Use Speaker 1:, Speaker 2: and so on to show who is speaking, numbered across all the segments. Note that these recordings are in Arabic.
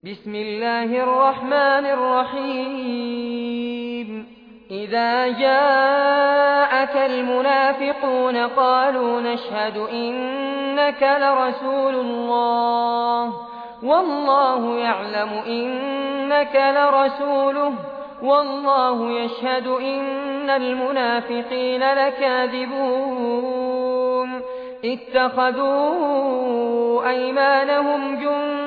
Speaker 1: بسم الله الرحمن الرحيم إذا جاءك المنافقون قالوا نشهد إنك لرسول الله والله يعلم إنك لرسوله والله يشهد إن المنافقين لكاذبون اتخذوا أيمانهم جنة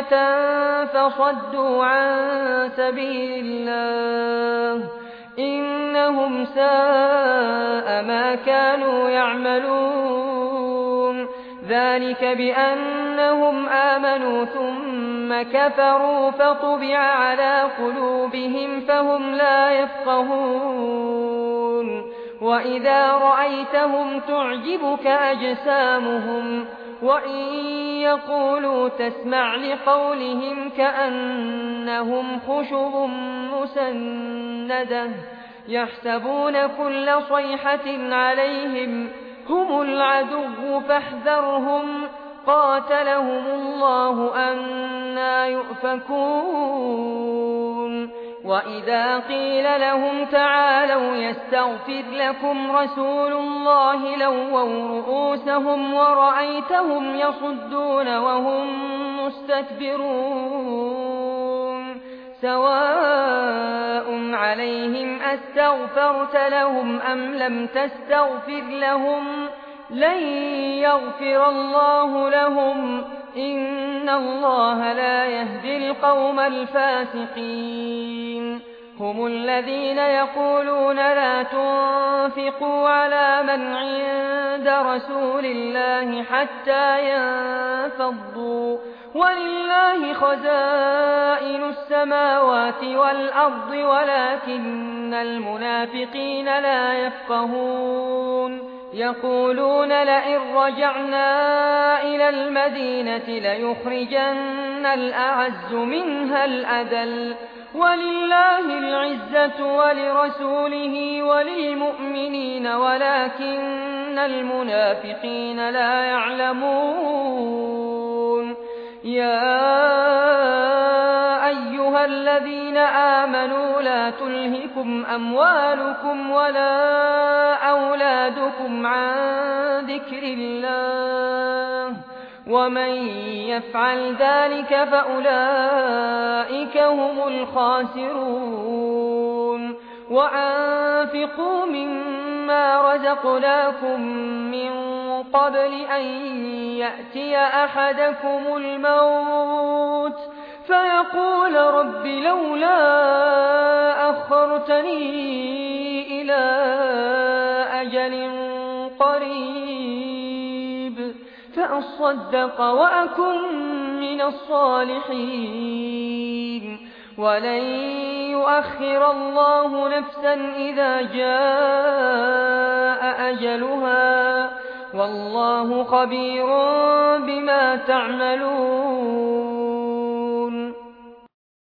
Speaker 1: فصدوا عن سبيل الله إنهم ساء ما كانوا يعملون ذلك بأنهم آمنوا ثم كفروا فطبع على قلوبهم فهم لا يفقهون وإذا رأيتهم تعجبك أجسامهم وإن يقولوا تسمع لقولهم كأنهم خشب مسندة يحسبون كل صيحة عليهم هم العدو فاحذرهم قاتلهم الله أنى يؤفكون وإذا قيل لهم تعالوا يستغفر لكم رسول الله لووا رؤوسهم ورأيتهم يصدون وهم مستكبرون سواء عليهم أستغفرت لهم أم لم تستغفر لهم لن يغفر الله لهم إن الله لا يهدي القوم الفاسقين هم الذين يقولون لا تنفقوا على من عند رسول الله حتى ينفضوا ولله خزائن السماوات والأرض ولكن المنافقين لا يفقهون يقولون لئن رجعنا إلى المدينة ليخرجن الأعز منها الأذل ولله العزة ولرسوله وللمؤمنين ولكن المنافقين لا يعلمون يا أيها الذين آمنوا لا تلهكم أموالكم ولا أولادكم عن ذكر الله ومن يفعل ذلك فأولئك هم الخاسرون وأنفقوا مما رزقناكم من قبل أن يأتي أحدكم الموت فيقول رب لولا أخرتني إلى أجل قريب فأصدق وأكن من الصالحين ولن يؤخر الله نفسا إذا جاء أجلها والله خبير بما تعملون